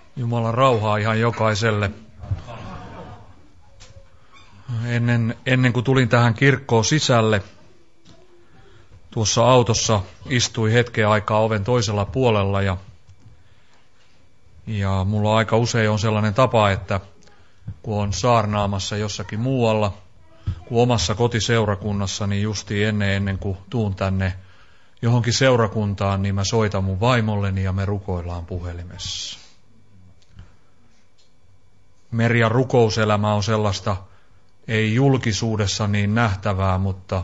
Jumalan rauhaa ihan jokaiselle. Ennen kuin tulin tähän kirkkoon sisälle, tuossa autossa istui hetken aikaa oven toisella puolella ja mulla aika usein on sellainen tapa, että kun on saarnaamassa jossakin muualla kuin omassa kotiseurakunnassa, niin justiin ennen kuin tuun tänne johonkin seurakuntaan, niin mä soitan mun vaimolleni ja me rukoillaan puhelimessa. Merjan rukouselämä on sellaista, ei julkisuudessa niin nähtävää, mutta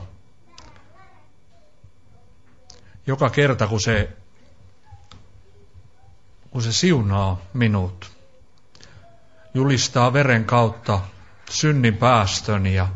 joka kerta kun se siunaa minut, julistaa veren kautta synnin päästön ja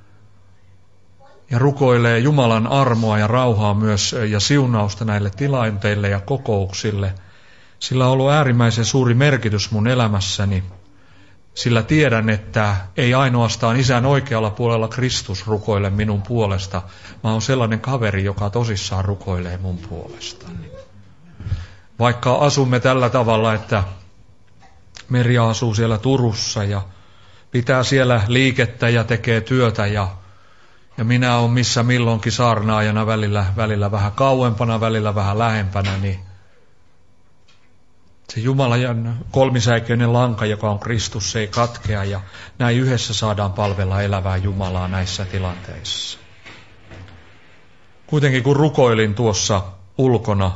rukoilee Jumalan armoa ja rauhaa myös ja siunausta näille tilanteille ja kokouksille. Sillä on ollut äärimmäisen suuri merkitys mun elämässäni, sillä tiedän, että ei ainoastaan Isän oikealla puolella Kristus rukoile minun puolesta, mä oon sellainen kaveri, joka tosissaan rukoilee mun puolestani. Vaikka asumme tällä tavalla, että Merja asuu siellä Turussa ja pitää siellä liikettä ja tekee työtä ja minä olen missä milloinkin saarnaajana välillä vähän kauempana, välillä vähän lähempänä, niin se Jumalan kolmisäikeinen lanka, joka on Kristus, se ei katkea ja näin yhdessä saadaan palvella elävää Jumalaa näissä tilanteissa. Kuitenkin kun rukoilin tuossa ulkona,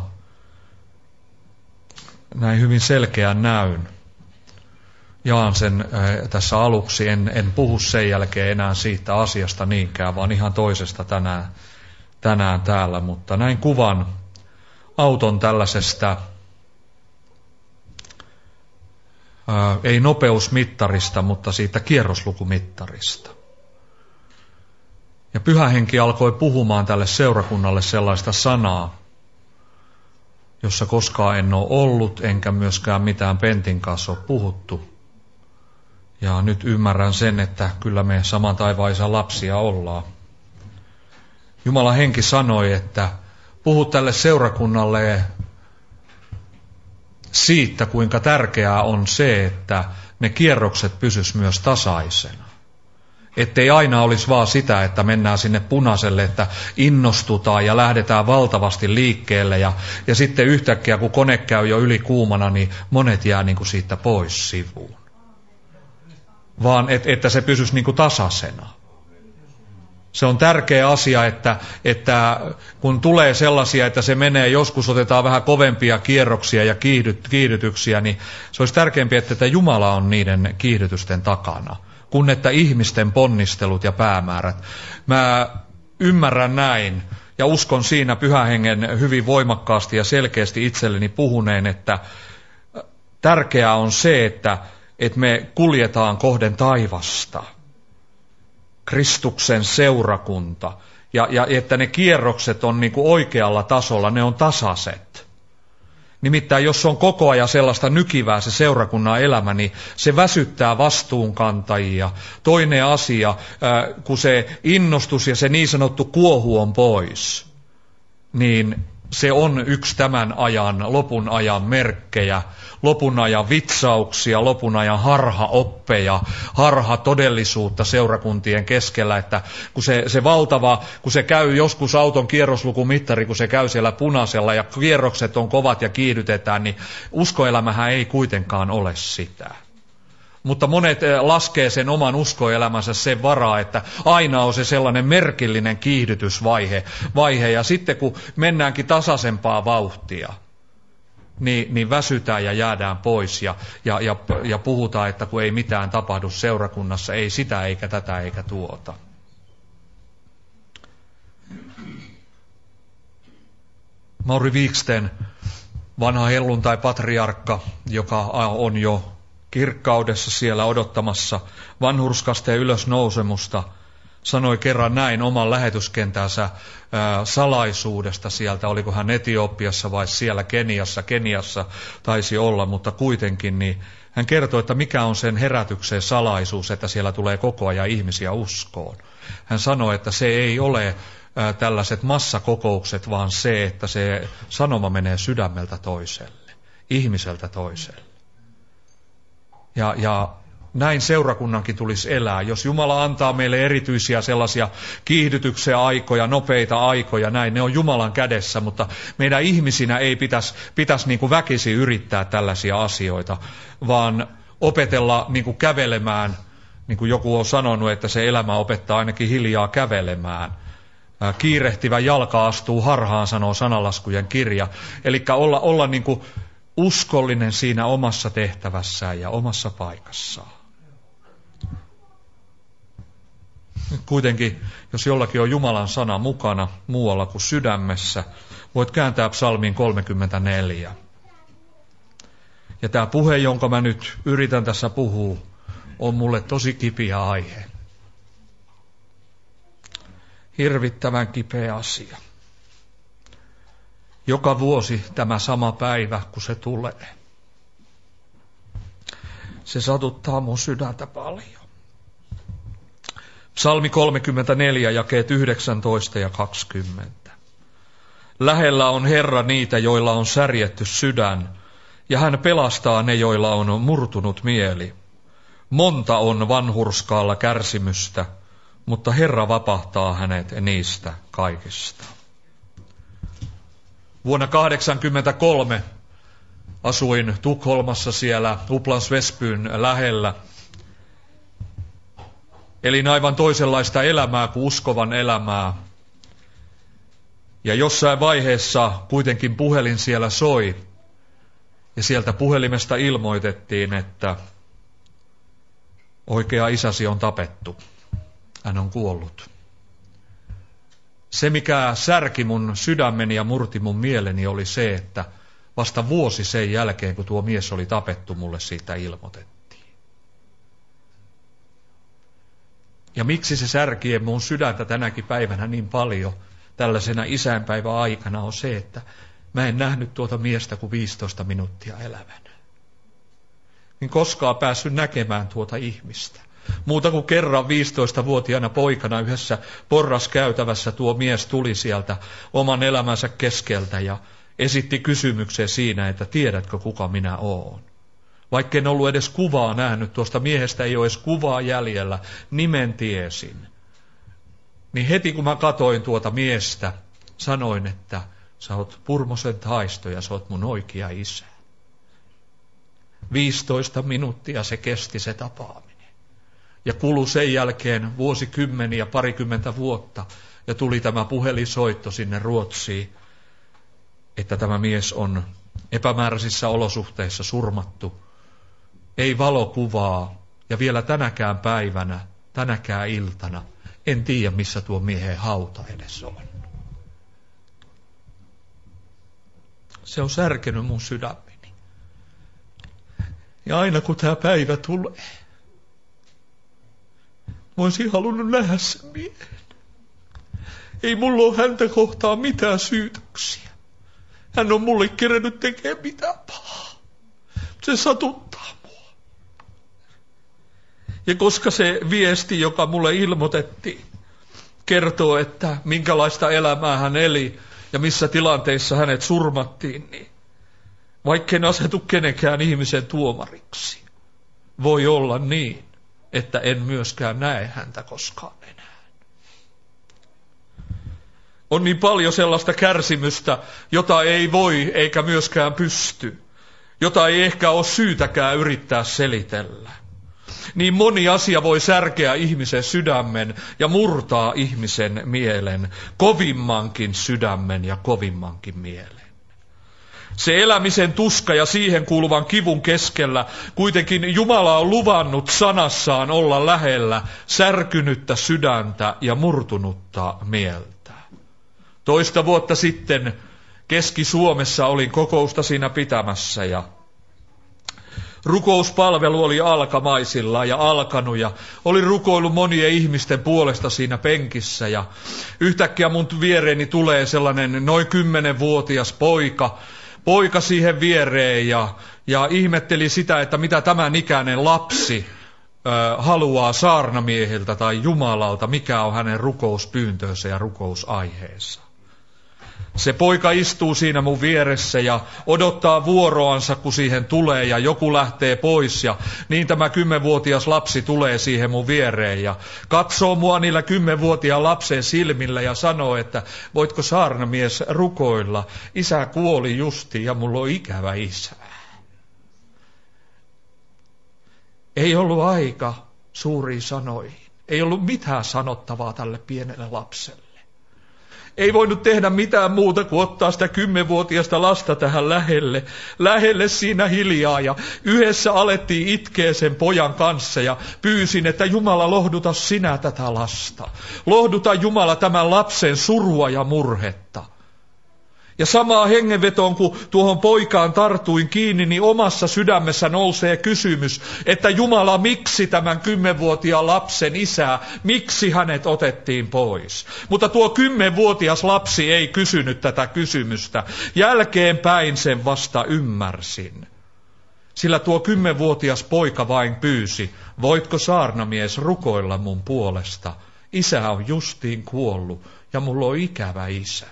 näin hyvin selkeän näyn. Jaan sen tässä aluksi, en puhu sen jälkeen enää siitä asiasta niinkään, vaan ihan toisesta tänään täällä. Mutta näin kuvan auton tällaisesta, ei nopeusmittarista, mutta siitä kierroslukumittarista. Ja Pyhä Henki alkoi puhumaan tälle seurakunnalle sellaista sanaa, jossa koskaan en ole ollut, enkä myöskään mitään Pentin kanssa ole puhuttu. Ja nyt ymmärrän sen, että kyllä me saman taivaan Isän lapsia ollaan. Jumalan henki sanoi, että puhu tälle seurakunnalle siitä, kuinka tärkeää on se, että ne kierrokset pysys myös tasaisena. Ettei aina olisi vaan sitä, että mennään sinne punaiselle, että innostutaan ja lähdetään valtavasti liikkeelle ja sitten yhtäkkiä, kun kone käy jo yli kuumana, niin monet jää niin kuin siitä pois sivuun. Vaan että se pysyisi niin kuin tasaisena. Se on tärkeä asia, että kun tulee sellaisia, että se menee, joskus otetaan vähän kovempia kierroksia ja kiihdytyksiä, niin se olisi tärkeämpi, että Jumala on niiden kiihdytysten takana, kun että ihmisten ponnistelut ja päämäärät. Mä ymmärrän näin ja uskon siinä Pyhän Hengen hyvin voimakkaasti ja selkeästi itselleni puhuneen, että tärkeää on se, että me kuljetaan kohden taivasta. Kristuksen seurakunta, ja että ne kierrokset on niin kuin oikealla tasolla, ne on tasaiset. Nimittäin jos on koko ajan sellaista nykivää se seurakunnan elämä, niin se väsyttää vastuunkantajia. Toinen asia, kun se innostus ja se niin sanottu kuohu on pois, niin se on yksi tämän ajan, lopun ajan merkkejä, lopun ajan vitsauksia, lopun ajan harhaoppeja, harhatodellisuutta seurakuntien keskellä, että kun se valtava, kun se käy joskus auton kierroslukumittari, kun se käy siellä punaisella ja kierrokset on kovat ja kiihdytetään, niin uskoelämähän ei kuitenkaan ole sitä. Mutta monet laskee sen oman uskoelämänsä sen varaa, että aina on se sellainen merkillinen kiihdytysvaihe. Ja sitten kun mennäänkin tasaisempaa vauhtia, niin väsytään ja jäädään pois ja puhutaan, että kun ei mitään tapahdu seurakunnassa, ei sitä eikä tätä eikä tuota. Mauri Viiksten, vanha helluntai-patriarkka, joka on jo kirkkaudessa siellä odottamassa vanhurskasteen ylösnousemusta, sanoi kerran näin oman lähetyskentänsä salaisuudesta sieltä, oliko hän Etiopiassa vai siellä Keniassa taisi olla, mutta kuitenkin, niin hän kertoi, että mikä on sen herätyksen salaisuus, että siellä tulee koko ajan ihmisiä uskoon. Hän sanoi, että se ei ole tällaiset massakokoukset, vaan se, että se sanoma menee sydämeltä toiselle, ihmiseltä toiselle. Ja näin seurakunnankin tulisi elää. Jos Jumala antaa meille erityisiä sellaisia kiihdytyksiä aikoja, nopeita aikoja, näin, ne on Jumalan kädessä, mutta meidän ihmisinä ei pitäisi niin kuin väkisin yrittää tällaisia asioita, vaan opetella niin kuin kävelemään, niin kuin joku on sanonut, että se elämä opettaa ainakin hiljaa kävelemään. Kiirehtivä jalka astuu harhaan, sanoo sananlaskujen kirja. Eli olla niin kuin uskollinen siinä omassa tehtävässään ja omassa paikassaan. Kuitenkin, jos jollakin on Jumalan sana mukana muualla kuin sydämessä, voit kääntää psalmiin 34. Ja tämä puhe, jonka mä nyt yritän tässä puhua, on mulle tosi kipeä aihe. Hirvittävän kipeä asia. Joka vuosi tämä sama päivä, kun se tulee. Se satuttaa mun sydäntä paljon. Psalmi 34, jakeet 19 ja 20. Lähellä on Herra niitä, joilla on särjetty sydän, ja hän pelastaa ne, joilla on murtunut mieli. Monta on vanhurskaalla kärsimystä, mutta Herra vapahtaa hänet niistä kaikista. Vuonna 1983 asuin Tukholmassa siellä Upplands Väsbyn lähellä. Elin aivan toisenlaista elämää kuin uskovan elämää. Ja jossain vaiheessa kuitenkin puhelin siellä soi. Ja sieltä puhelimesta ilmoitettiin, että oikea isäsi on tapettu. Hän on kuollut. Se, mikä särki mun sydämeni ja murti mun mieleni, oli se, että vasta vuosi sen jälkeen, kun tuo mies oli tapettu, mulle siitä ilmoitettiin. Ja miksi se särki mun sydäntä tänäkin päivänä niin paljon tällaisena isänpäivän aikana on se, että mä en nähnyt tuota miestä kuin 15 minuuttia elävänä. En koskaan päässyt näkemään tuota ihmistä. Muuta kuin kerran 15-vuotiaana poikana yhdessä porraskäytävässä tuo mies tuli sieltä oman elämänsä keskeltä ja esitti kysymyksen siinä, että tiedätkö kuka minä oon. Vaikka en ollut edes kuvaa nähnyt, tuosta miehestä ei ole edes kuvaa jäljellä, nimen tiesin. Niin heti kun mä katoin tuota miestä, sanoin, että sä oot Purmosen Taisto ja sä oot mun oikea isä. 15 minuuttia se kesti se tapaaminen. Ja kului sen jälkeen vuosikymmeniä, parikymmentä vuotta, ja tuli tämä puhelinsoitto sinne Ruotsiin, että tämä mies on epämääräisissä olosuhteissa surmattu. Ei valokuvaa, ja vielä tänäkään päivänä, tänäkään iltana, en tiedä missä tuo miehen hauta edes on. Se on särkenyt mun sydämeni. Ja aina kun tämä päivä tulee, mä olisin halunnut nähdä sen miehen. Ei mulla ole häntä kohtaan mitään syytöksiä. Hän on mulle kerennyt tekemään mitään pahaa. Se satuttaa mua. Ja koska se viesti, joka mulle ilmoitettiin, kertoo, että minkälaista elämää hän eli ja missä tilanteissa hänet surmattiin, niin vaikka en asetu kenenkään ihmisen tuomariksi, voi olla niin, että en myöskään näe häntä koskaan enää. On niin paljon sellaista kärsimystä, jota ei voi eikä myöskään pysty, jota ei ehkä ole syytäkään yrittää selitellä. Niin moni asia voi särkeä ihmisen sydämen ja murtaa ihmisen mielen, kovimmankin sydämen ja kovimmankin mielen. Se elämisen tuska ja siihen kuuluvan kivun keskellä kuitenkin Jumala on luvannut sanassaan olla lähellä särkynyttä sydäntä ja murtunutta mieltä. 2 vuotta sitten Keski-Suomessa olin kokousta siinä pitämässä ja rukouspalvelu oli alkamaisilla ja alkanut ja olin rukoillut monien ihmisten puolesta siinä penkissä ja yhtäkkiä mun viereeni tulee sellainen noin 10-vuotias poika siihen viereen ja ihmetteli sitä, että mitä tämän ikäinen lapsi haluaa saarnamiehiltä tai Jumalalta, mikä on hänen rukouspyyntönsä ja rukousaiheensa. Se poika istuu siinä mun vieressä ja odottaa vuoroansa, kun siihen tulee ja joku lähtee pois. Ja niin tämä 10-vuotias lapsi tulee siihen mun viereen ja katsoo mua niillä 10-vuotiaan lapsen silmillä ja sanoo, että voitko saarnamies rukoilla? Isä kuoli justi ja mulla on ikävä isä. Ei ollut aika suuriin sanoihin. Ei ollut mitään sanottavaa tälle pienelle lapselle. Ei voinut tehdä mitään muuta kuin ottaa sitä 10-vuotiaasta lasta tähän lähelle siinä hiljaa. Ja yhdessä alettiin itkeä sen pojan kanssa ja pyysin, että Jumala, lohduta sinä tätä lasta. Lohduta Jumala tämän lapsen surua ja murhetta. Ja samaa hengenvetoon, kun tuohon poikaan tartuin kiinni, niin omassa sydämessä nousee kysymys, että Jumala, miksi tämän 10-vuotiaan lapsen isää, miksi hänet otettiin pois? Mutta tuo 10-vuotias lapsi ei kysynyt tätä kysymystä. Jälkeenpäin sen vasta ymmärsin. Sillä tuo 10-vuotias poika vain pyysi, voitko saarnamies rukoilla mun puolesta? Isä on justiin kuollut ja mulla on ikävä isä.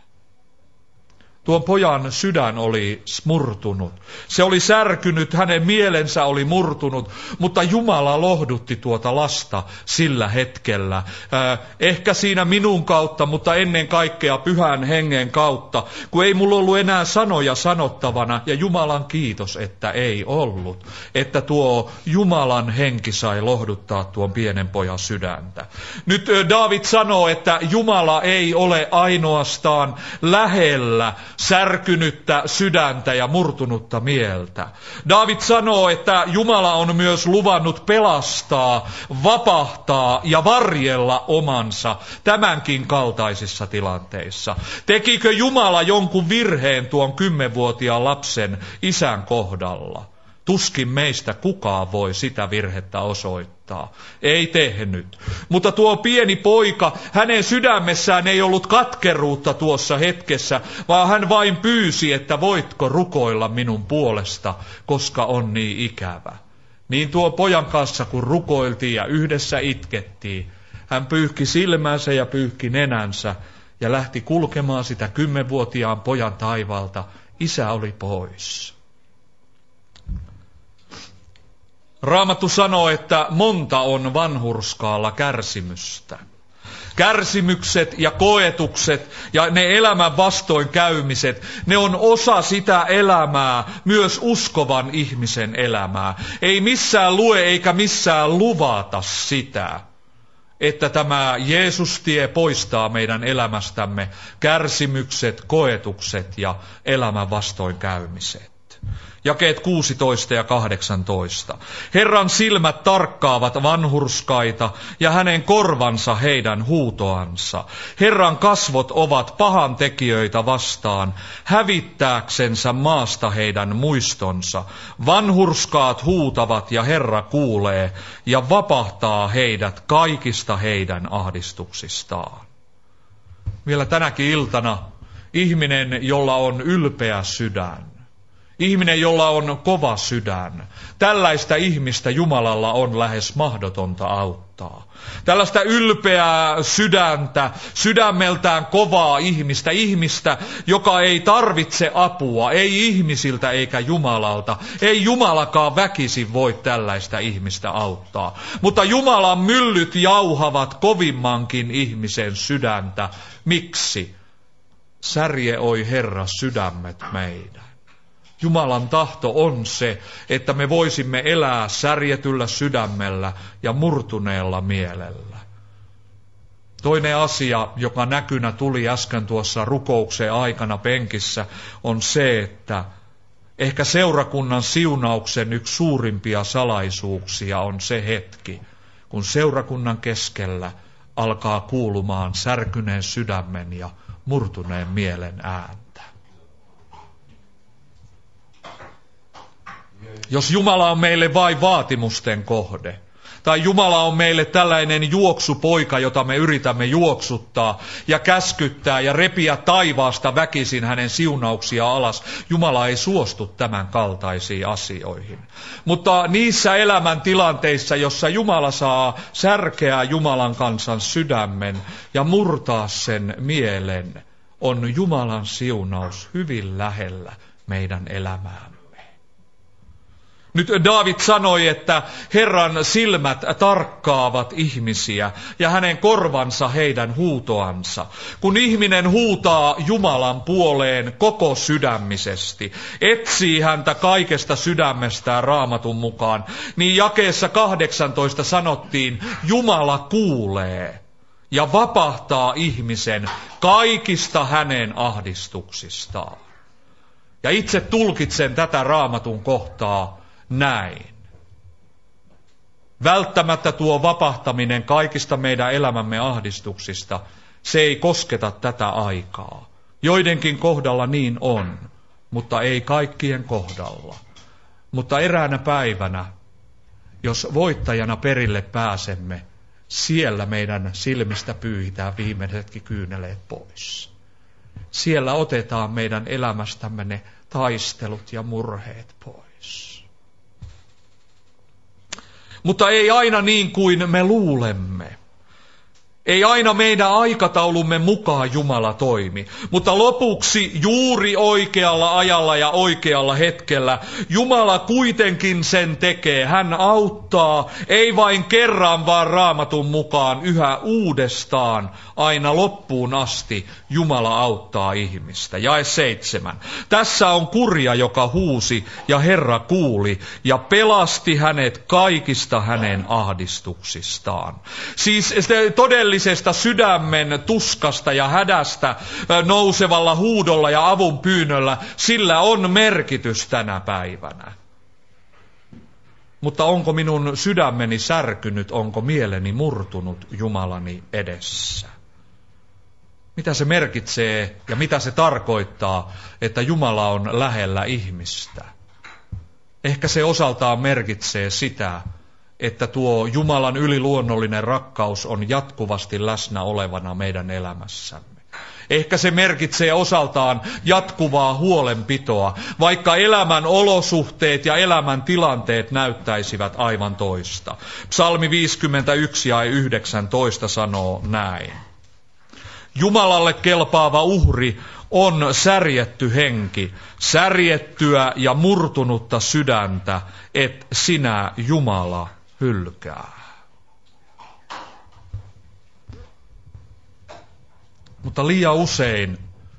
Tuon pojan sydän oli murtunut. Se oli särkynyt, hänen mielensä oli murtunut, mutta Jumala lohdutti tuota lasta sillä hetkellä. Ehkä siinä minun kautta, mutta ennen kaikkea Pyhän Hengen kautta, kun ei mulla ollut enää sanoja sanottavana, ja Jumalan kiitos, että ei ollut. Että tuo Jumalan henki sai lohduttaa tuon pienen pojan sydäntä. Nyt Daavid sanoo, että Jumala ei ole ainoastaan lähellä särkynyttä sydäntä ja murtunutta mieltä. Daavid sanoo, että Jumala on myös luvannut pelastaa, vapahtaa ja varjella omansa tämänkin kaltaisissa tilanteissa. Tekikö Jumala jonkun virheen tuon 10-vuotiaan lapsen isän kohdalla? Tuskin meistä kukaan voi sitä virhettä osoittaa. Ei tehnyt. Mutta tuo pieni poika, hänen sydämessään ei ollut katkeruutta tuossa hetkessä, vaan hän vain pyysi, että voitko rukoilla minun puolesta, koska on niin ikävä. Niin tuo pojan kanssa, kun rukoiltiin ja yhdessä itkettiin, hän pyyhki silmänsä ja pyyhki nenänsä ja lähti kulkemaan sitä 10-vuotiaan pojan taivaalta. Isä oli pois. Raamattu sanoo, että monta on vanhurskaalla kärsimystä. Kärsimykset ja koetukset ja ne elämän vastoinkäymiset, ne on osa sitä elämää, myös uskovan ihmisen elämää. Ei missään lue eikä missään luvata sitä, että tämä Jeesus-tie poistaa meidän elämästämme kärsimykset, koetukset ja elämän vastoinkäymiset. Jakeet 16 ja 18. Herran silmät tarkkaavat vanhurskaita ja hänen korvansa heidän huutoansa. Herran kasvot ovat pahantekijöitä vastaan, hävittääksensä maasta heidän muistonsa. Vanhurskaat huutavat ja Herra kuulee ja vapahtaa heidät kaikista heidän ahdistuksistaan. Vielä tänäkin iltana ihminen, jolla on ylpeä sydän. Ihminen, jolla on kova sydän. Tällaista ihmistä Jumalalla on lähes mahdotonta auttaa. Tällaista ylpeää sydäntä, sydämeltään kovaa ihmistä, joka ei tarvitse apua, ei ihmisiltä eikä Jumalalta. Ei Jumalakaan väkisin voi tällaista ihmistä auttaa. Mutta Jumalan myllyt jauhavat kovimmankin ihmisen sydäntä. Miksi? Särjeoi Herra sydämet meidän. Jumalan tahto on se, että me voisimme elää särjetyllä sydämellä ja murtuneella mielellä. Toinen asia, joka näkynä tuli äsken tuossa rukouksen aikana penkissä, on se, että ehkä seurakunnan siunauksen yksi suurimpia salaisuuksia on se hetki, kun seurakunnan keskellä alkaa kuulumaan särkyneen sydämen ja murtuneen mielen ääntä. Jos Jumala on meille vain vaatimusten kohde, tai Jumala on meille tällainen juoksupoika, jota me yritämme juoksuttaa ja käskyttää ja repiä taivaasta väkisin hänen siunauksia alas, Jumala ei suostu tämän kaltaisiin asioihin. Mutta niissä elämäntilanteissa, jossa Jumala saa särkeä Jumalan kansan sydämen ja murtaa sen mielen, on Jumalan siunaus hyvin lähellä meidän elämäämme. Nyt Daavid sanoi, että Herran silmät tarkkaavat ihmisiä ja hänen korvansa heidän huutoansa. Kun ihminen huutaa Jumalan puoleen koko sydämisesti, etsii häntä kaikesta sydämestään Raamatun mukaan, niin jakeessa 18 sanottiin, Jumala kuulee ja vapahtaa ihmisen kaikista hänen ahdistuksistaan. Ja itse tulkitsen tätä Raamatun kohtaa näin. Välttämättä tuo vapahtaminen kaikista meidän elämämme ahdistuksista, se ei kosketa tätä aikaa. Joidenkin kohdalla niin on, mutta ei kaikkien kohdalla. Mutta eräänä päivänä, jos voittajana perille pääsemme, siellä meidän silmistä pyyhitään viimeisetkin kyyneleet pois. Siellä otetaan meidän elämästämme ne taistelut ja murheet pois. Mutta ei aina niin kuin me luulemme. Ei aina meidän aikataulumme mukaan Jumala toimi, mutta lopuksi juuri oikealla ajalla ja oikealla hetkellä Jumala kuitenkin sen tekee. Hän auttaa, ei vain kerran, vaan Raamatun mukaan yhä uudestaan, aina loppuun asti Jumala auttaa ihmistä. Jae 7. Tässä on kurja, joka huusi ja Herra kuuli ja pelasti hänet kaikista hänen ahdistuksistaan. Siis todellisesta sydämen tuskasta ja hädästä nousevalla huudolla ja avun pyynnöllä, sillä on merkitys tänä päivänä. Mutta onko minun sydämeni särkynyt, onko mieleni murtunut Jumalani edessä? Mitä se merkitsee ja mitä se tarkoittaa, että Jumala on lähellä ihmistä? Ehkä se osaltaan merkitsee sitä, että tuo Jumalan yliluonnollinen rakkaus on jatkuvasti läsnä olevana meidän elämässämme. Ehkä se merkitsee osaltaan jatkuvaa huolenpitoa, vaikka elämän olosuhteet ja elämän tilanteet näyttäisivät aivan toista. Psalmi 51 ja 19 sanoo näin. Jumalalle kelpaava uhri on särjetty henki, särjettyä ja murtunutta sydäntä, et sinä Jumala hylkää. Mutta liian usein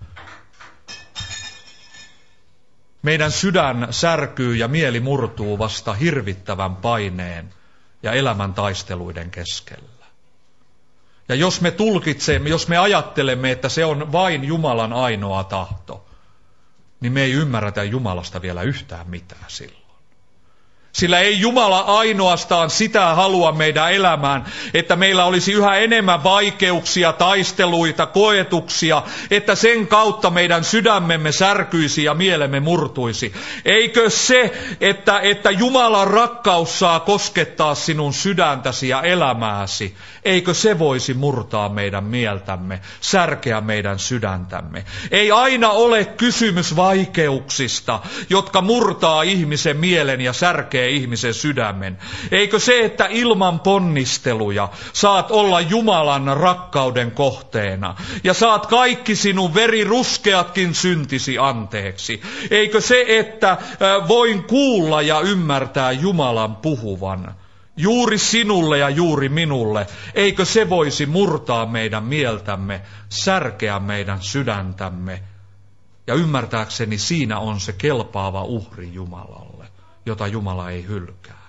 meidän sydän särkyy ja mieli murtuu vasta hirvittävän paineen ja elämän taisteluiden keskellä. Ja jos me tulkitsemme, jos me ajattelemme, että se on vain Jumalan ainoa tahto, niin me ei ymmärretä Jumalasta vielä yhtään mitään silloin. Sillä ei Jumala ainoastaan sitä halua meidän elämään, että meillä olisi yhä enemmän vaikeuksia, taisteluita, koetuksia, että sen kautta meidän sydämemme särkyisi ja mielemme murtuisi. Eikö se, että Jumalan rakkaus saa koskettaa sinun sydäntäsi ja elämääsi, eikö se voisi murtaa meidän mieltämme, särkeä meidän sydäntämme? Ei aina ole kysymys vaikeuksista, jotka murtaa ihmisen mielen ja särkee ihmisen sydämen. Eikö se, että ilman ponnisteluja saat olla Jumalan rakkauden kohteena ja saat kaikki sinun veriruskeatkin syntisi anteeksi? Eikö se, että voin kuulla ja ymmärtää Jumalan puhuvan juuri sinulle ja juuri minulle, eikö se voisi murtaa meidän mieltämme, särkeä meidän sydäntämme? Ja ymmärtääkseni siinä on se kelpaava uhri Jumalalle, jota Jumala ei hylkää.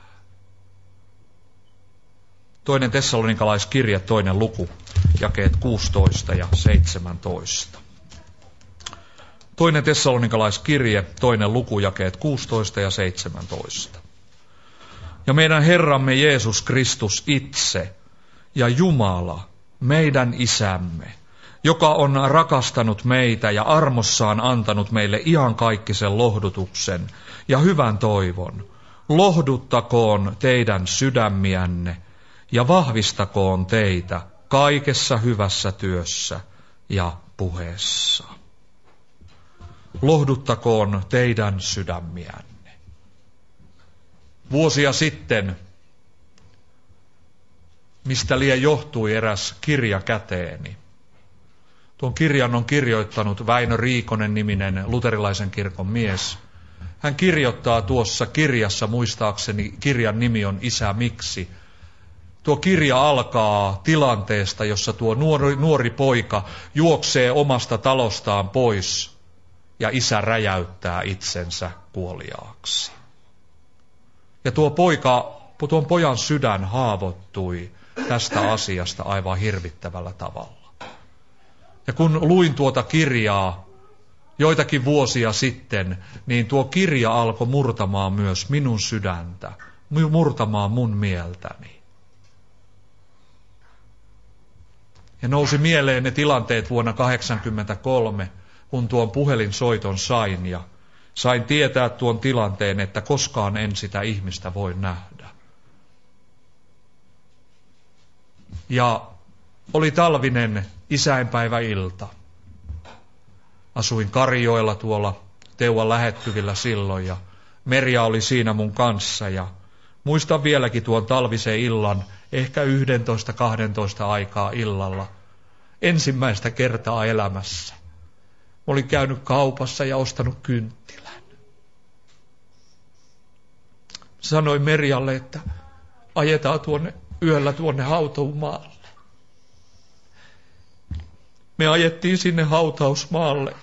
2. Tessalonikalaiskirje, 2. luku, jakeet 16 ja 17. 2. Tessalonikalaiskirje, 2. luku, jakeet 16 ja 17. Ja meidän Herramme Jeesus Kristus itse ja Jumala, meidän Isämme, joka on rakastanut meitä ja armossaan antanut meille iankaikkisen lohdutuksen ja hyvän toivon, lohduttakoon teidän sydämiänne ja vahvistakoon teitä kaikessa hyvässä työssä ja puheessa. Lohduttakoon teidän sydämiänne. Vuosia sitten, mistä liian johtui eräs kirja käteeni, Tuon kirjan on kirjoittanut Väinö Riikonen-niminen luterilaisen kirkon mies. Hän kirjoittaa tuossa kirjassa, muistaakseni kirjan nimi on Isä, miksi? Tuo kirja alkaa tilanteesta, jossa tuo nuori poika juoksee omasta talostaan pois ja isä räjäyttää itsensä kuoliaaksi. Ja tuon pojan sydän haavoittui tästä asiasta aivan hirvittävällä tavalla. Ja kun luin tuota kirjaa joitakin vuosia sitten, niin tuo kirja alkoi murtamaan myös minun sydäntä, murtamaan mun mieltäni. Ja nousi mieleen ne tilanteet vuonna 1983, kun tuon puhelinsoiton sain ja sain tietää tuon tilanteen, että koskaan en sitä ihmistä voi nähdä. Ja oli talvinen isänpäiväilta. Asuin Karjoilla tuolla Teuvan lähettyvillä silloin ja Merja oli siinä mun kanssa ja muistan vieläkin tuon talvisen illan, ehkä 11-12 aikaa illalla, ensimmäistä kertaa elämässä. Olin käynyt kaupassa ja ostanut kynttilän. Sanoin Merjalle, että ajetaan yöllä tuonne hautausmaalle. Me ajettiin sinne hautausmaalle.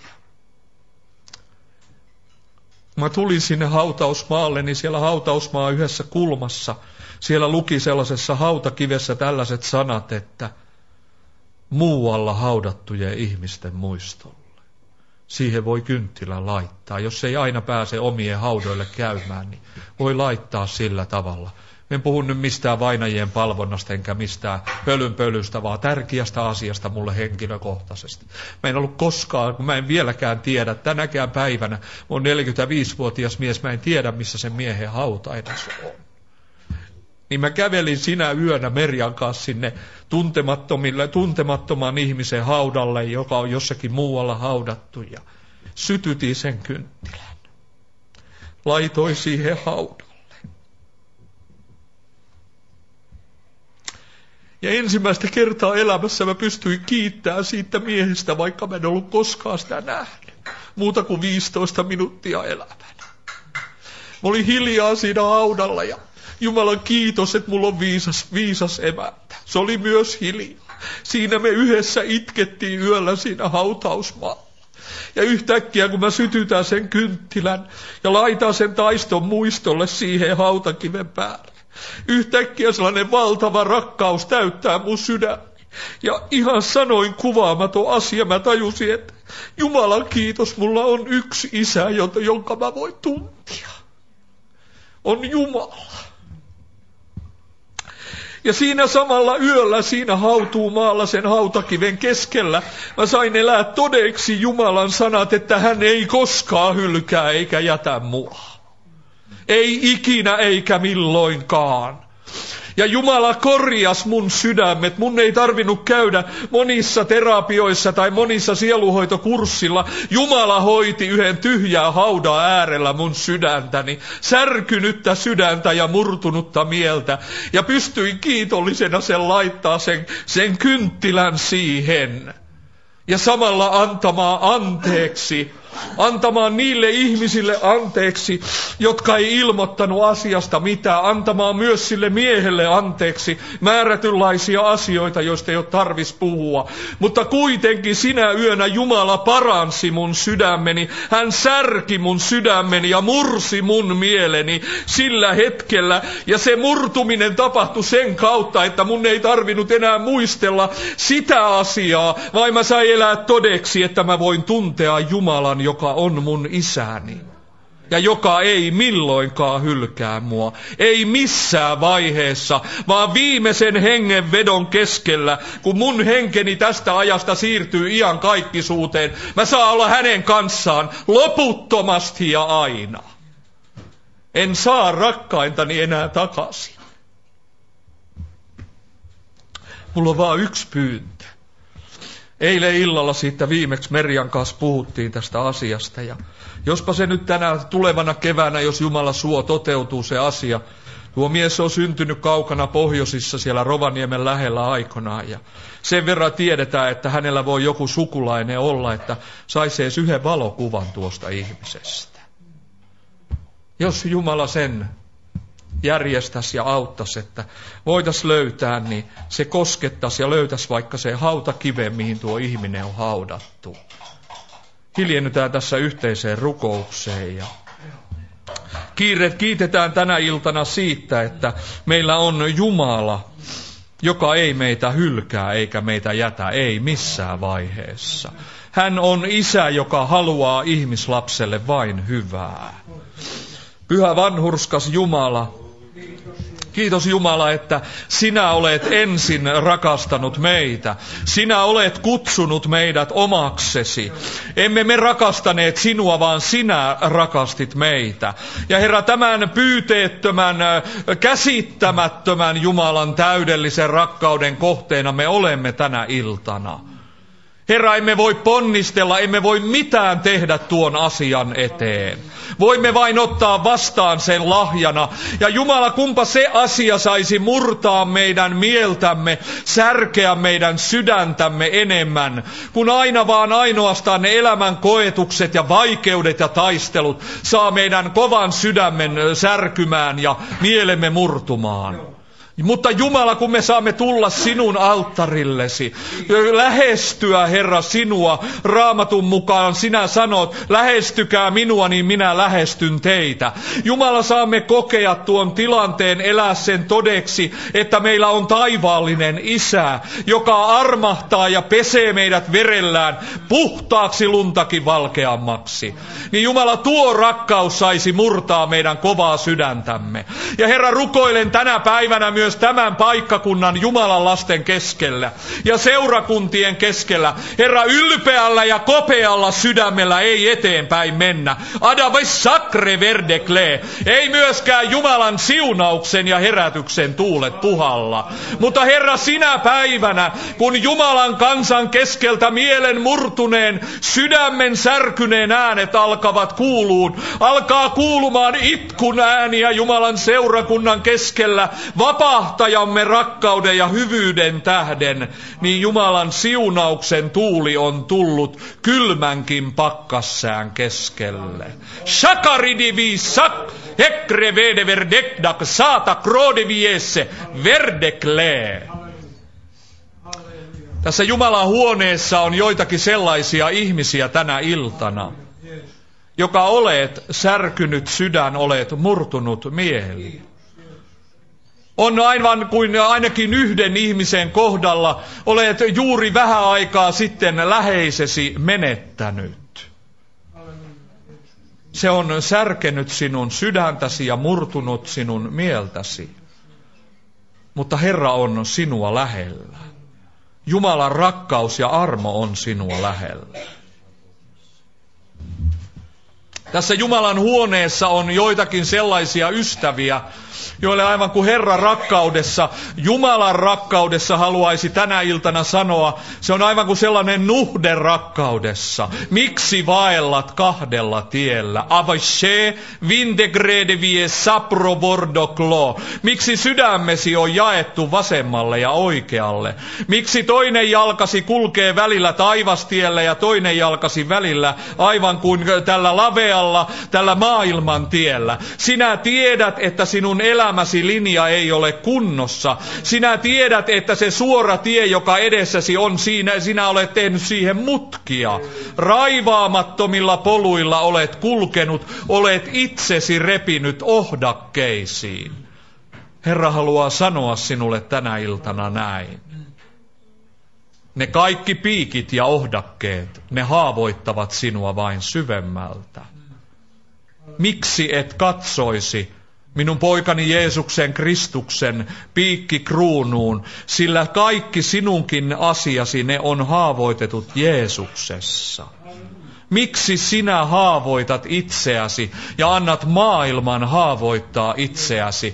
Mä tulin sinne hautausmaalle, niin siellä hautausmaa yhdessä kulmassa, siellä luki sellaisessa hautakivessä tällaiset sanat, että muualla haudattujen ihmisten muistolle. Siihen voi kynttilän laittaa. Jos ei aina pääse omien haudoille käymään, niin voi laittaa sillä tavalla. En puhu nyt mistään vainajien palvonnasta enkä mistään pölystä, vaan tärkeästä asiasta mulle henkilökohtaisesti. Mä en ollut koskaan, kun mä en vieläkään tiedä, tänäkään päivänä, mä oon 45-vuotias mies, mä en tiedä missä se miehen hauta edes on. Niin mä kävelin sinä yönä Merjan kanssa sinne tuntemattoman ihmisen haudalle, joka on jossakin muualla haudattu, ja sytytin sen kynttilän. Laitoin siihen haudalle. Ja ensimmäistä kertaa elämässä mä pystyin kiittämään siitä miehestä, vaikka mä en ollut koskaan sitä nähnyt. Muuta kuin 15 minuuttia elämänä. Mä olin hiljaa siinä haudalla ja Jumalan kiitos, että mulla on viisas emäntä. Se oli myös hiljaa. Siinä me yhdessä itkettiin yöllä siinä hautausmaalla. Ja yhtäkkiä kun mä sytytän sen kynttilän ja laitan sen taiston muistolle siihen hautakiven päälle. Yhtäkkiä sellainen valtava rakkaus täyttää mun sydäni. Ja ihan sanoin kuvaamaton asia, mä tajusin, että Jumalan kiitos, mulla on yksi isä, jonka mä voin tuntea. On Jumala. Ja siinä samalla yöllä, siinä hautuumaalla sen hautakiven keskellä, mä sain elää todeksi Jumalan sanat, että hän ei koskaan hylkää eikä jätä mua. Ei ikinä eikä milloinkaan. Ja Jumala korjasi mun sydämet. Mun ei tarvinnut käydä monissa terapioissa tai monissa sieluhoitokurssilla. Jumala hoiti yhden tyhjää haudan äärellä mun sydäntäni. Särkynyttä sydäntä ja murtunutta mieltä. Ja pystyin kiitollisena sen laittaa sen kynttilän siihen. Ja samalla antamaan niille ihmisille anteeksi, jotka ei ilmoittanut asiasta mitään, antamaan myös sille miehelle anteeksi määrätynlaisia asioita, joista ei ole tarvis puhua. Mutta kuitenkin sinä yönä Jumala paransi mun sydämeni, hän särki mun sydämeni ja mursi mun mieleni sillä hetkellä. Ja se murtuminen tapahtui sen kautta, että mun ei tarvinnut enää muistella sitä asiaa, vaan mä sain elää todeksi, että mä voin tuntea Jumalan, joka on mun isäni ja joka ei milloinkaan hylkää mua. Ei missään vaiheessa, vaan viimeisen hengenvedon keskellä, kun mun henkeni tästä ajasta siirtyy iankaikkisuuteen, mä saan olla hänen kanssaan loputtomasti ja aina. En saa rakkaintani enää takaisin. Mulla on vaan yksi pyyntö. Eilen illalla siitä viimeksi Merjan kanssa puhuttiin tästä asiasta ja jospa se nyt tänä tulevana keväänä, jos Jumala suo, toteutuu se asia, Tuo mies on syntynyt kaukana pohjoisissa siellä Rovaniemen lähellä aikanaan ja sen verran tiedetään, että hänellä voi joku sukulainen olla, että saisi edes yhden valokuvan tuosta ihmisestä. Jos Jumala sen järjestäisi ja auttaisi, että voitaisiin löytää, niin se koskettaisi ja löytäisi vaikka se hautakive, mihin tuo ihminen on haudattu. Hiljennytään tässä yhteiseen rukoukseen ja kiitetään tänä iltana siitä, että meillä on Jumala, joka ei meitä hylkää eikä meitä jätä, ei missään vaiheessa. Hän on Isä, joka haluaa ihmislapselle vain hyvää. Pyhä vanhurskas Jumala, kiitos Jumala, että sinä olet ensin rakastanut meitä. Sinä olet kutsunut meidät omaksesi. Emme me rakastaneet sinua, vaan sinä rakastit meitä. Ja Herra, tämän pyyteettömän, käsittämättömän Jumalan täydellisen rakkauden kohteena me olemme tänä iltana. Herra, emme voi ponnistella, emme voi mitään tehdä tuon asian eteen. Voimme vain ottaa vastaan sen lahjana. Ja Jumala, kumpa se asia saisi murtaa meidän mieltämme, särkeä meidän sydäntämme enemmän, kun aina vaan ainoastaan ne elämän koetukset ja vaikeudet ja taistelut saa meidän kovan sydämen särkymään ja mielemme murtumaan. Mutta Jumala, kun me saamme tulla sinun alttarillesi, lähestyä Herra sinua, Raamatun mukaan sinä sanot, lähestykää minua, niin minä lähestyn teitä. Jumala, saamme kokea tuon tilanteen, elää sen todeksi, että meillä on taivaallinen Isä, joka armahtaa ja pesee meidät verellään puhtaaksi luntakin valkeammaksi. Niin Jumala, tuo rakkaus saisi murtaa meidän kovaa sydäntämme. Ja Herra, rukoilen tänä päivänä myös tämän paikkakunnan Jumalan lasten keskellä ja seurakuntien keskellä. Herra, ylpeällä ja kopealla sydämellä ei eteenpäin mennä. Adave sacre verdekle. Ei myöskään Jumalan siunauksen ja herätyksen tuulet puhalla. Mutta Herra, sinä päivänä, kun Jumalan kansan keskeltä mielen murtuneen, sydämen särkyneen äänet alkaa kuulumaan itkun ääniä Jumalan seurakunnan keskellä, vapahtajamme rakkauden ja hyvyyden tähden, niin Jumalan siunauksen tuuli on tullut kylmänkin pakkassään keskelle. Shakaridivi sak ekre vede verdekdak saata krodiviesse verdeklee. Tässä Jumalan huoneessa on joitakin sellaisia ihmisiä tänä iltana, joka olet särkynyt sydän, olet murtunut mieli. On aivan kuin ainakin yhden ihmisen kohdalla olet juuri vähän aikaa sitten läheisesi menettänyt. Se on särkenyt sinun sydäntäsi ja murtunut sinun mieltäsi. Mutta Herra on sinua lähellä. Jumalan rakkaus ja armo on sinua lähellä. Tässä Jumalan huoneessa on joitakin sellaisia ystäviä, joille aivan kuin Herran rakkaudessa, Jumalan rakkaudessa haluaisi tänä iltana sanoa, se on aivan kuin sellainen nuhde rakkaudessa. Miksi vaellat kahdella tiellä? Avashe vindegrede vie sapro vordoklo. Miksi sydämesi on jaettu vasemmalle ja oikealle? Miksi toinen jalkasi kulkee välillä taivastiellä ja toinen jalkasi välillä aivan kuin tällä lavealla, tällä maailman tiellä? Sinä tiedät, että sinun elämäsi linja ei ole kunnossa. Sinä tiedät, että se suora tie, joka edessäsi on, sinä olet tehnyt siihen mutkia. Raivaamattomilla poluilla olet kulkenut, olet itsesi repinyt ohdakkeisiin. Herra haluaa sanoa sinulle tänä iltana näin. Ne kaikki piikit ja ohdakkeet, ne haavoittavat sinua vain syvemmältä. Miksi et katsoisi minun poikani Jeesuksen Kristuksen piikkikruunuun, sillä kaikki sinunkin asiasi ne on haavoitetut Jeesuksessa. Miksi sinä haavoitat itseäsi ja annat maailman haavoittaa itseäsi?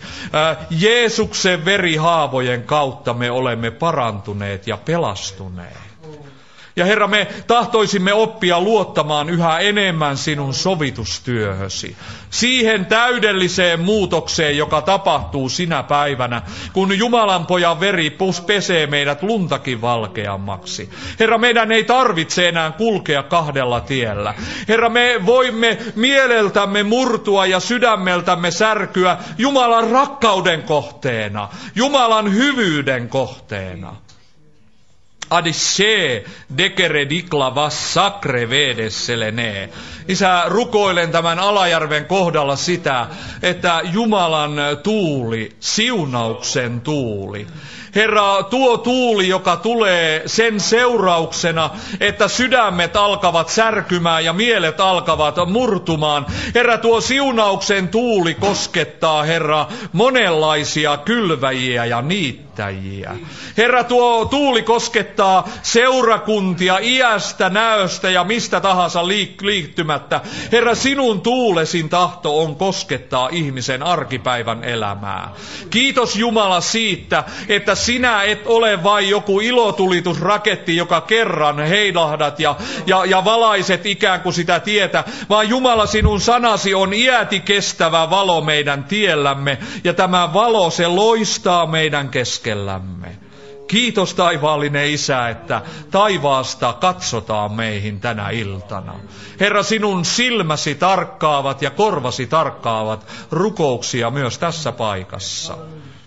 Jeesuksen verihaavojen kautta me olemme parantuneet ja pelastuneet. Ja Herra, me tahtoisimme oppia luottamaan yhä enemmän sinun sovitustyöhösi. Siihen täydelliseen muutokseen, joka tapahtuu sinä päivänä, kun Jumalan pojan veri pesee meidät luntakin valkeammaksi. Herra, meidän ei tarvitse enää kulkea kahdella tiellä. Herra, me voimme mieleltämme murtua ja sydämeltämme särkyä Jumalan rakkauden kohteena, Jumalan hyvyyden kohteena. Adishe dekere dikla vas sacre vedesselene. Isä, rukoilen tämän Alajärven kohdalla sitä, että Jumalan tuuli, siunauksen tuuli. Herra, tuo tuuli, joka tulee sen seurauksena, että sydämet alkavat särkymään ja mielet alkavat murtumaan. Herra, tuo siunauksen tuuli koskettaa, Herra, monenlaisia kylväjiä ja niittäjiä. Herra, tuo tuuli koskettaa seurakuntia iästä, näöstä ja mistä tahansa liittymättä. Herra, sinun tuulesin tahto on koskettaa ihmisen arkipäivän elämää. Kiitos Jumala siitä, että sinä et ole vain joku ilotulitusraketti, joka kerran heilahdat ja valaiset ikään kuin sitä tietä, vaan Jumala, sinun sanasi on iäti kestävä valo meidän tiellämme, ja tämä valo, se loistaa meidän keskellämme. Kiitos taivaallinen Isä, että taivaasta katsotaan meihin tänä iltana. Herra, sinun silmäsi tarkkaavat ja korvasi tarkkaavat rukouksia myös tässä paikassa.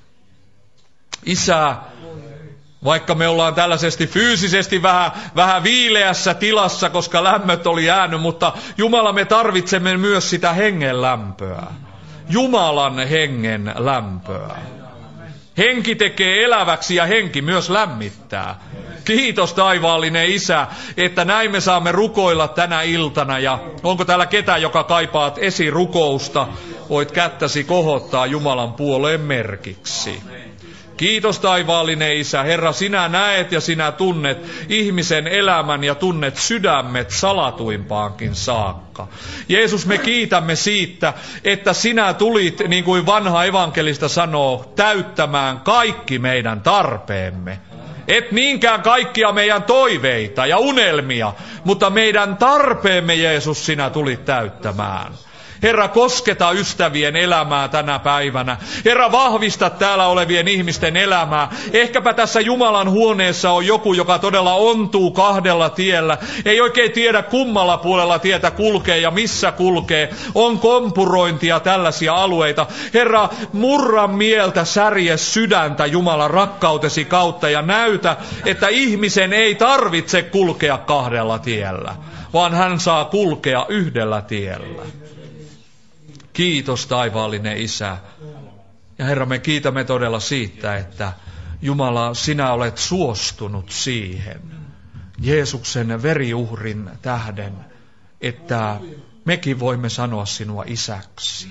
Isä, vaikka me ollaan tällaisesti fyysisesti vähän viileässä tilassa, koska lämmöt oli jäänyt, mutta Jumala, me tarvitsemme myös sitä hengen lämpöä. Jumalan hengen lämpöä. Henki tekee eläväksi ja henki myös lämmittää. Kiitos taivaallinen Isä, että näin me saamme rukoilla tänä iltana. Ja onko täällä ketään, joka kaipaat esirukousta? Voit kättäsi kohottaa Jumalan puoleen merkiksi. Kiitos taivaallinen Isä. Herra, sinä näet ja sinä tunnet ihmisen elämän ja tunnet sydämet salatuimpaankin saakka. Jeesus, me kiitämme siitä, että sinä tulit, niin kuin vanha evankelista sanoo, täyttämään kaikki meidän tarpeemme. Et niinkään kaikkia meidän toiveita ja unelmia, mutta meidän tarpeemme, Jeesus, sinä tulit täyttämään. Herra, kosketa ystävien elämää tänä päivänä. Herra, vahvista täällä olevien ihmisten elämää. Ehkäpä tässä Jumalan huoneessa on joku, joka todella ontuu kahdella tiellä. Ei oikein tiedä kummalla puolella tietä kulkee ja missä kulkee. On kompurointia, tällaisia alueita. Herra, murra mieltä, särje sydäntä Jumalan rakkautesi kautta ja näytä, että ihmisen ei tarvitse kulkea kahdella tiellä, vaan hän saa kulkea yhdellä tiellä. Kiitos taivaallinen Isä. Ja Herra, me kiitämme todella siitä, että Jumala, sinä olet suostunut siihen Jeesuksen veriuhrin tähden, että mekin voimme sanoa sinua isäksi.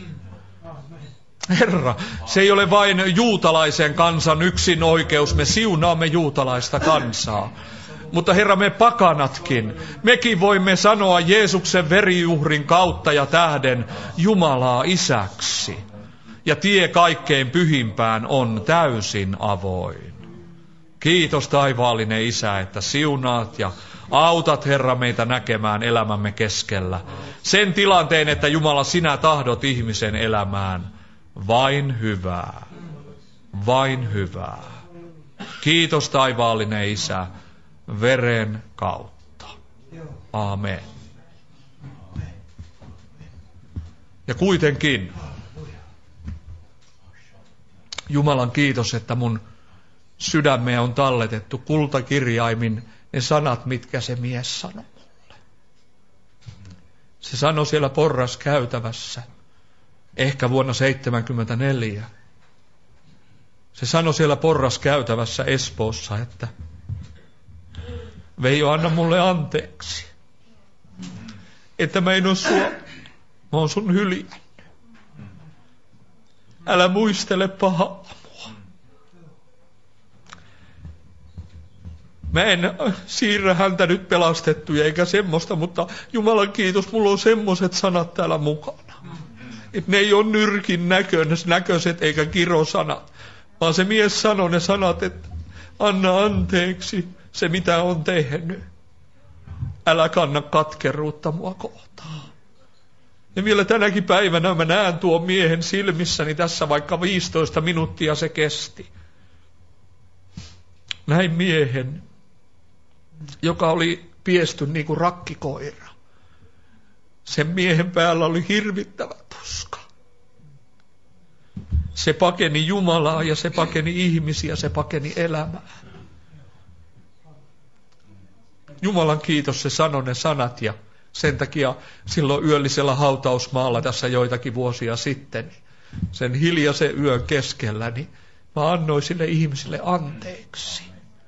Herra, se ei ole vain juutalaisen kansan yksin oikeus, me siunaamme juutalaista kansaa. Mutta Herra, me pakanatkin, mekin voimme sanoa Jeesuksen veriuhrin kautta ja tähden Jumalaa isäksi. Ja tie kaikkein pyhimpään on täysin avoin. Kiitos taivaallinen Isä, että siunaat ja autat, Herra, meitä näkemään elämämme keskellä sen tilanteen, että Jumala, sinä tahdot ihmisen elämään vain hyvää. Vain hyvää. Kiitos taivaallinen Isä. Veren kautta. Aamen. Ja kuitenkin, Jumalan kiitos, että mun sydämeen on talletettu kultakirjaimin ne sanat, mitkä se mies sanoi mulle. Se sanoi siellä porraskäytävässä, ehkä vuonna 1974. Se sanoi siellä porraskäytävässä Espoossa, että Veijo, anna mulle anteeksi, että mä en ole sua, mä oon sun hyljännyt. Älä muistele pahaa mua. Mä en siirrä häntä nyt pelastettuja eikä semmoista, mutta Jumalan kiitos, mulla on semmoiset sanat täällä mukana. Että ne ei ole nyrkin näköiset eikä kirosanat, vaan se mies sanoi ne sanat, että anna anteeksi se mitä on tehnyt. älä kanna katkeruutta mua kohtaan. Ja vielä tänäkin päivänä mä näen tuon miehen silmissäni tässä, vaikka 15 minuuttia se kesti. Näin miehen, joka oli piesty niin kuin rakkikoira. Sen miehen päällä oli hirvittävä tuska. Se pakeni Jumalaa ja se pakeni ihmisiä, se pakeni elämää. Jumalan kiitos, se sanoi ne sanat ja sen takia silloin yöllisellä hautausmaalla tässä joitakin vuosia sitten, sen hiljaisen yön keskellä, niin mä annoin sille ihmisille anteeksi.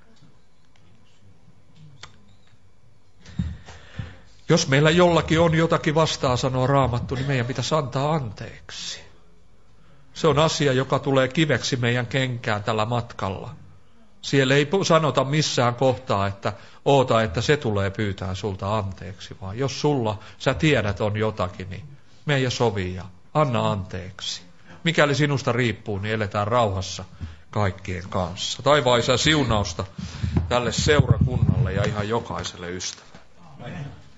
Jos meillä jollakin on jotakin vastaan sanoa Raamattu, niin meidän pitäisi antaa anteeksi. Se on asia, joka tulee kiveksi meidän kenkään tällä matkalla. Siellä ei sanota missään kohtaa, että oota, että se tulee pyytää sulta anteeksi, vaan jos sulla, sä tiedät on jotakin, niin mene ja sovi ja anna anteeksi. Mikäli sinusta riippuu, niin eletään rauhassa kaikkien kanssa. Taivaan Isä siunausta tälle seurakunnalle ja ihan jokaiselle ystävälle.